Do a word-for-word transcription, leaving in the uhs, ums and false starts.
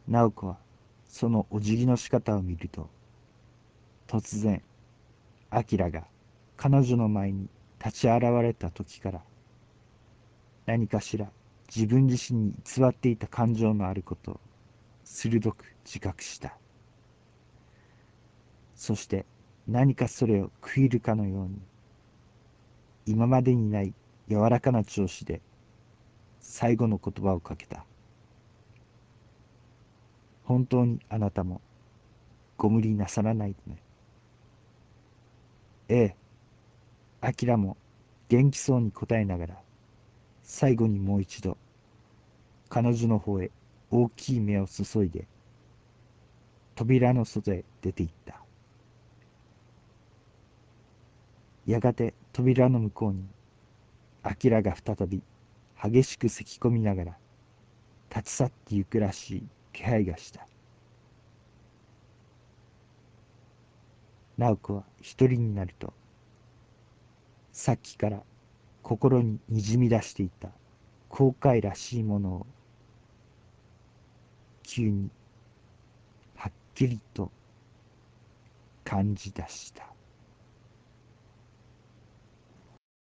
直子はそのお辞儀の仕方を見ると、突然、明が彼女の前に立ち現れた時から、何かしら自分自身に偽っていた感情のあることを鋭く自覚した。そして何かそれを食い入るかのように、今までにない柔らかな調子で最後の言葉をかけた。本当にあなたもご無理なさらないでね。ええ、明も元気そうに答えながら、最後にもう一度彼女の方へ大きい目を注いで、扉の外へ出て行った。やがて扉の向こうに、明が再び激しく咳き込みながら立ち去ってゆくらしい気配がした。直子は一人になると、さっきから心ににじみ出していた後悔らしいものを急にはっきりと感じ出した。